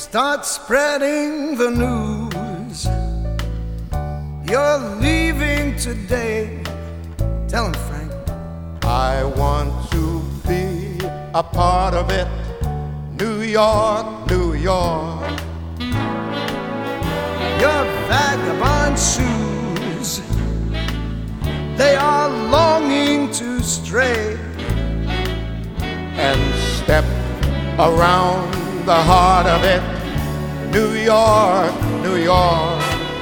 Start spreading the news. You're leaving today. Tell him, Frank. I want to be a part of it. New York, New York. Your vagabond shoes, they are longing to stray and step around the heart of it. New York, New York.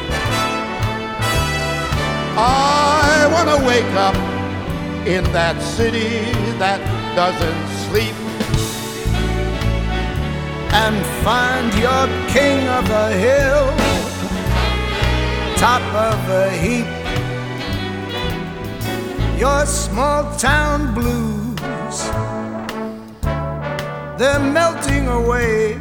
I want to wake up in that city that doesn't sleep and find your king of the hill, top of the heap. Your small town blues, they're melting away.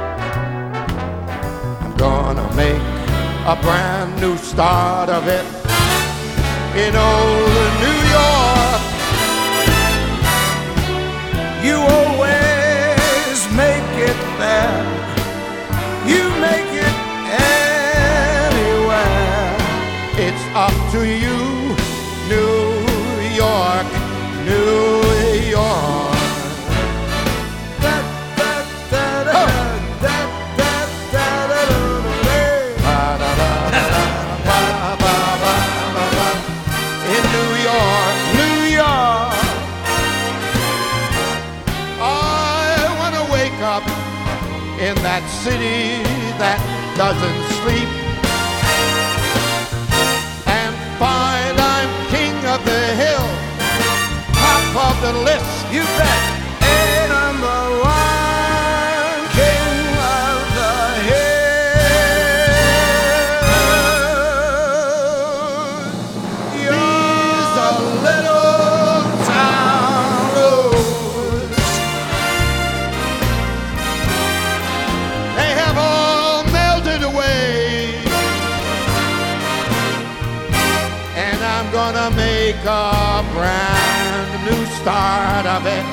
I'm gonna make a brand new start of it in old New York. You always make it there. You make it anywhere. It's up to you, New York, New York. In that city that doesn't sleep and find I'm king of the hill, top of the list. You bet. A number one king of the hill. You're a little town blues. They have all melted away, and I'm gonna make a brand new start of it